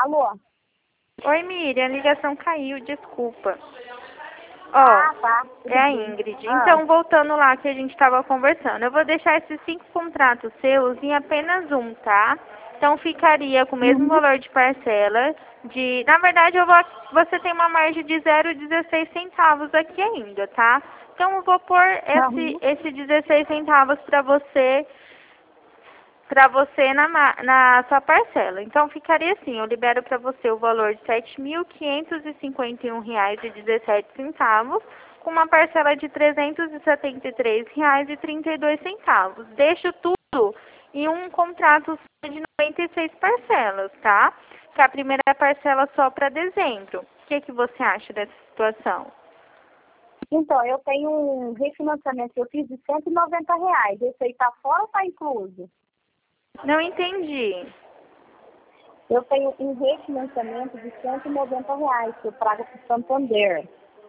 Alô? Oi, Miriam, a ligação caiu, desculpa. Tá. É a Tudo bem. Ingrid. Então, voltando lá que a gente estava conversando, eu vou deixar esses 5 contratos seus em apenas um, tá? Então, ficaria com o mesmo valor de parcela de... Na verdade, você tem uma margem de 0,16 centavos aqui ainda, tá? Então, eu vou pôr esse 16 centavos para você na sua parcela. Então, ficaria assim, eu libero para você o valor de R$ 7.551,17, com uma parcela de R$ 373,32. Deixo tudo em um contrato de 96 parcelas, tá? Que a primeira parcela só para dezembro. O que você acha dessa situação? Então, eu tenho um refinanciamento que eu fiz de R$ 190. Esse aí tá fora ou tá incluso? Não entendi. Eu tenho um refinanciamento de R$ 190 que eu trago para o Santander.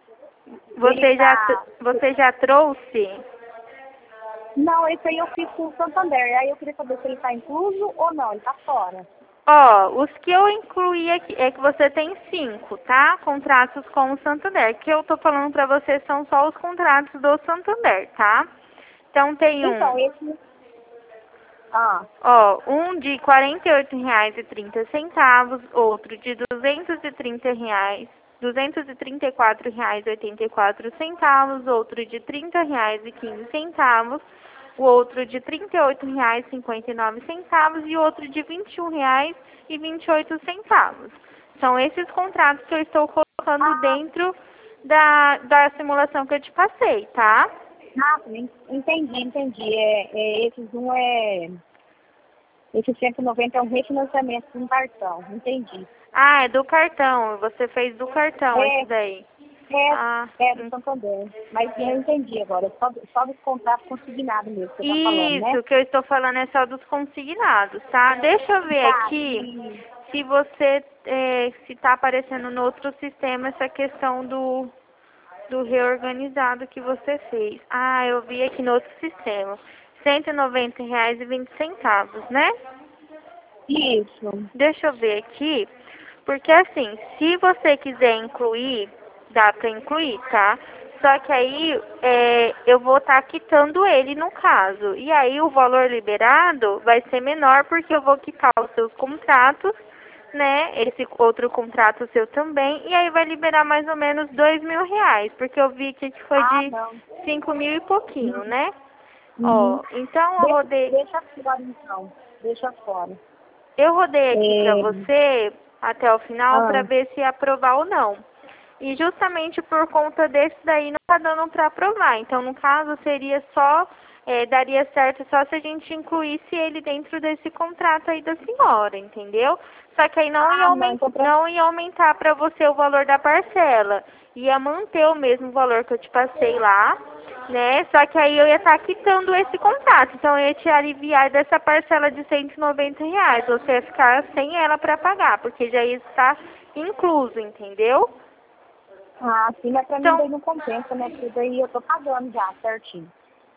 Você já trouxe? Não, esse aí eu fiz com o Santander. Aí eu queria saber se ele tá incluso ou não, ele tá fora. Os que eu incluí aqui, é que você tem 5, tá? Contratos com o Santander. Que eu tô falando pra você são só os contratos do Santander, tá? Então tem Então, esse... um de R$ 48,30, outro de R$ 234,84, outro de R$ 30,15, o outro de R$ 38,59 e outro de R$ 21,28. São esses contratos que eu estou colocando dentro da simulação que eu te passei, tá? Entendi. Esse 190 é um refinanciamento de um cartão. Entendi. É do cartão. Você fez do cartão esse daí. Do Santander. Mas eu entendi agora. Só dos contratos consignados mesmo que você tá falando, né? Isso, o que eu estou falando é só dos consignados, tá? Deixa eu ver aqui se você, se tá aparecendo no outro sistema essa questão do reorganizado que você fez. Eu vi aqui no outro sistema. R$ 190,20, né? Isso. Deixa eu ver aqui, porque assim, se você quiser incluir, dá para incluir, tá? Só que aí eu vou estar quitando ele no caso. E aí o valor liberado vai ser menor porque eu vou quitar os seus contratos, né? Esse outro contrato seu também. E aí vai liberar mais ou menos R$ 2.000, porque eu vi que foi de 5.000 e pouquinho, né? Então eu rodei. Deixa fora então. Deixa fora. Eu rodei aqui para você até o final para ver se ia aprovar ou não. E justamente por conta desse daí não tá dando para aprovar. Então, no caso, seria só, daria certo só se a gente incluísse ele dentro desse contrato aí da senhora, entendeu? Só que aí não ia aumentar para você o valor da parcela. Ia manter o mesmo valor que eu te passei lá, né? Só que aí eu ia estar quitando esse contrato. Então, eu ia te aliviar dessa parcela de R$ 190. Você ia ficar sem ela para pagar, porque já ia estar incluso, entendeu? Sim, mas pra mim daí não compensa, né? Porque daí eu tô pagando já, certinho.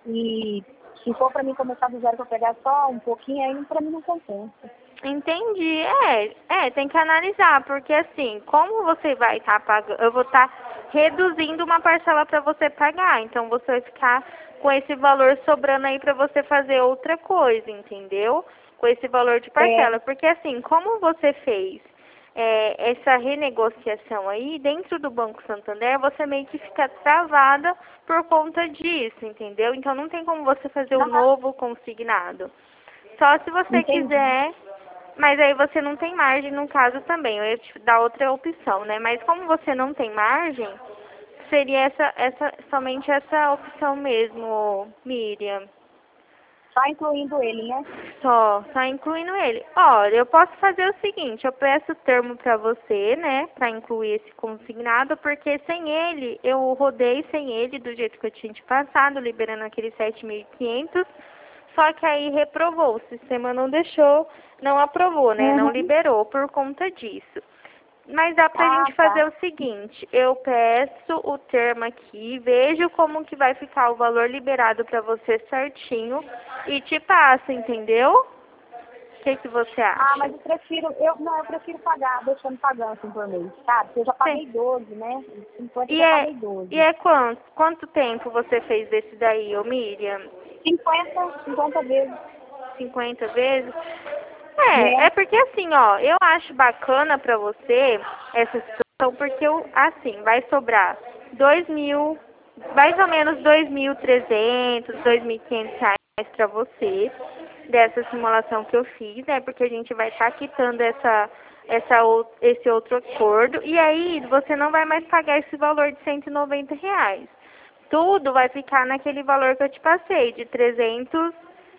E se for pra mim começar do zero pra pegar só um pouquinho, aí pra mim não compensa. Entendi. Tem que analisar, porque assim, como você vai estar pagando, eu vou estar reduzindo uma parcela para você pagar, então você vai ficar com esse valor sobrando aí para você fazer outra coisa, entendeu? Com esse valor de parcela, porque assim, como você fez essa renegociação aí, dentro do Banco Santander, você meio que fica travada por conta disso, entendeu? Então não tem como você fazer um novo consignado. Só se você quiser, mas aí você não tem margem no caso também. Eu ia te dar outra opção, né? Mas como você não tem margem, seria somente essa opção mesmo, Miriam. Só incluindo ele, né? Só incluindo ele. Olha, eu posso fazer o seguinte, eu peço o termo para você, né, para incluir esse consignado, porque sem ele, eu rodei sem ele do jeito que eu tinha te passado, liberando aqueles 7.500, só que aí reprovou, o sistema não deixou, não aprovou, né, não liberou por conta disso. Mas dá pra gente fazer o seguinte, eu peço o termo aqui, vejo como que vai ficar o valor liberado pra você certinho e te passo, entendeu? que você acha? Ah, mas eu prefiro pagar, deixando pagando assim por mês, sabe? Porque eu já paguei 12, né? 50 eu já paguei 12. E é quanto tempo você fez desse daí, ô Miriam? 50 vezes. 50 vezes? Né? É porque assim, ó, eu acho bacana pra você essa situação, porque assim, vai sobrar 2.000, mais ou menos 2.300, 2.500 reais pra você, dessa simulação que eu fiz, né? Porque a gente vai estar quitando esse outro acordo, e aí você não vai mais pagar esse valor de 190 reais. Tudo vai ficar naquele valor que eu te passei, de 300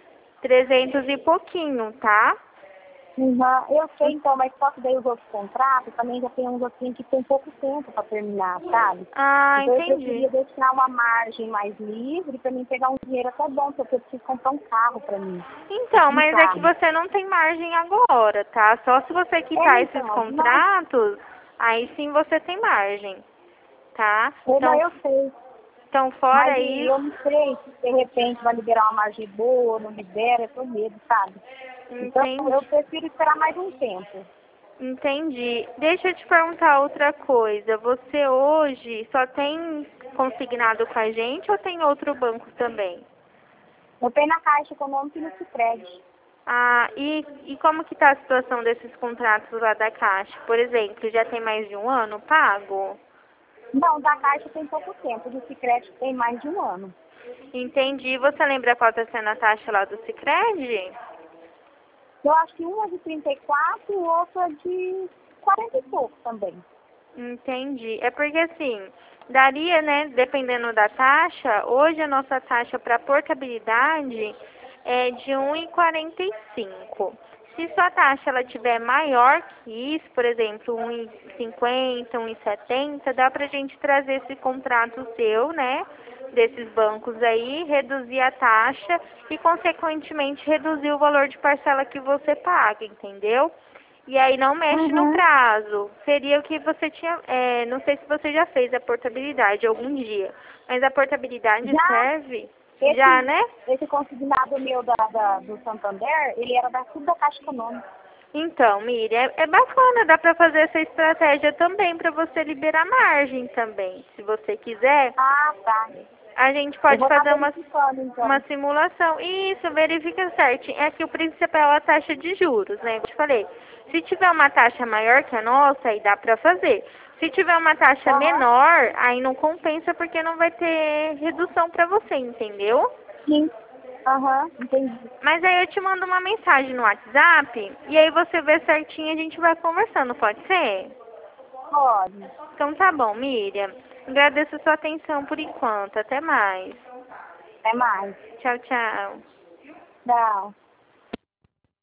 e pouquinho, tá? Uhum. Eu sei, então, mas só que daí os outros contratos também já tem uns assim que tem pouco tempo para terminar, sabe? Ah, Então eu entendi. preferia deixar uma margem mais livre para mim pegar um dinheiro até bom, porque eu preciso comprar um carro para mim. Então, Um mas é que carro. você não tem margem agora, tá? Só se você quitar esses Então, mas contratos, aí sim você tem margem, tá? eu sei. Então Mas fora e isso, eu não sei se de repente vai liberar uma margem boa, não libera, eu tô medo, sabe? Então entendi. eu prefiro esperar mais um tempo. Entendi. Deixa eu te perguntar outra coisa. Você hoje só tem consignado com a gente ou tem outro banco também? Eu tenho na Caixa Econômica e no Sicredi. Ah, e como que tá a situação desses contratos lá da Caixa? Por exemplo, já tem mais de um ano pago? Não, da Caixa tem pouco tempo, do Sicredi tem mais de um ano. Entendi. Você lembra qual está sendo a taxa lá do Sicredi? Eu acho que um é de 34 e o outro é de 40 e pouco também. Entendi. É porque assim, daria, né, dependendo da taxa, hoje a nossa taxa para portabilidade é de 1,45. Se sua taxa ela tiver maior que isso, por exemplo, 1,50, 1,70, dá pra gente trazer esse contrato seu, né, desses bancos aí, reduzir a taxa e consequentemente reduzir o valor de parcela que você paga, entendeu? E aí não mexe no Uhum. prazo. Seria o que você tinha. Não sei se você já fez a portabilidade algum dia. Mas a portabilidade Já serve. Já, esse, né? esse consignado meu do Santander, ele era tudo da Caixa Econômica. Então, Miriam, é bacana, dá pra fazer essa estratégia também pra você liberar margem também. Se você quiser, Ah, tá. a gente Eu pode vou estar fazer verificando, uma então. simulação. Isso, verifica certinho. É que o principal é a taxa de juros, né? Eu te falei. Se tiver uma taxa maior que a nossa, aí dá pra fazer. Se tiver uma taxa Aham. menor, aí não compensa porque não vai ter redução pra você, entendeu? Sim. Aham, entendi. Mas aí eu te mando uma mensagem no WhatsApp e aí você vê certinho e a gente vai conversando, pode ser? Pode. Então tá bom, Miriam. Agradeço a sua atenção por enquanto. Até mais. Até mais. Tchau, tchau. Tchau.